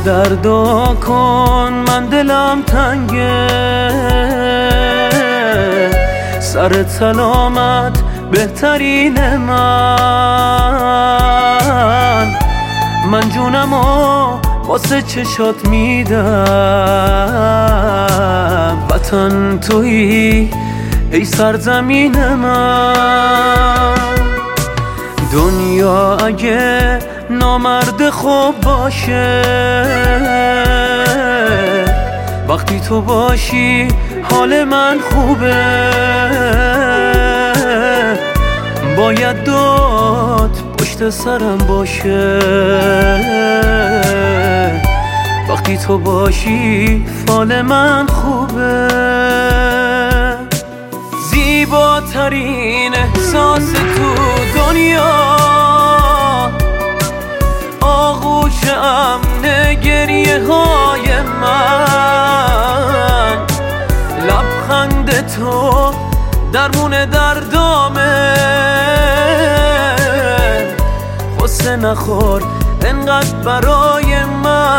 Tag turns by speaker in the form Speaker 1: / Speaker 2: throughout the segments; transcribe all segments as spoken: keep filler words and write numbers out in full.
Speaker 1: دردا کن من دلم تنگه، سر سلامت بهترین من، من جونمو واسه چشات میدم، وطن تویی ای سرزمین من. دنیا اگه نامرد خوب باشه، وقتی تو باشی حال من خوبه، باید داد پشت سرم باشه، وقتی تو باشی فال من خوبه. زیباترین احساس تو دنیا، آغوش امن گریه های من، لبخند تو درمون دردامه، غصه نخور انقدر برای من.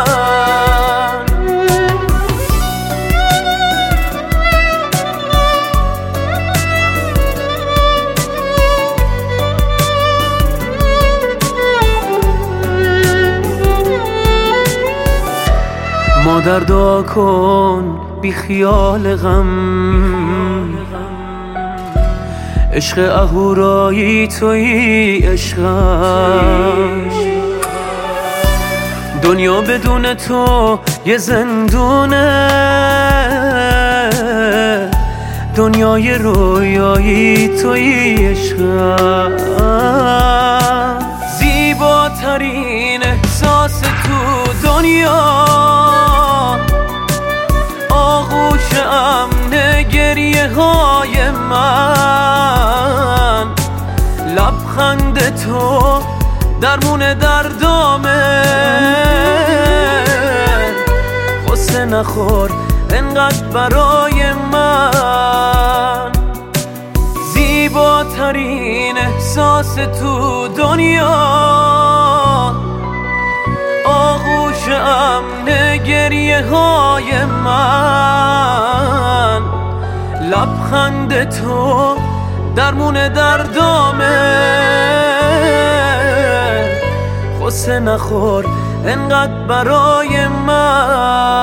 Speaker 1: مادر دعا کن بی خیال غم، عشق اهورایی تویی عشقم، دنیا بدون تو یه زندونه، دنیای رویایی تویی عشقم. زیباترین احساس تو دنیا، آغوش امن گریه های من، لبخند تو درمون دردامه، غصه نخور انقدر برای من. زیباترین احساس تو دنیا، آغوش امن گریه های من، لبخند تو درمون دردامه، غصه نخور انقدر برای من.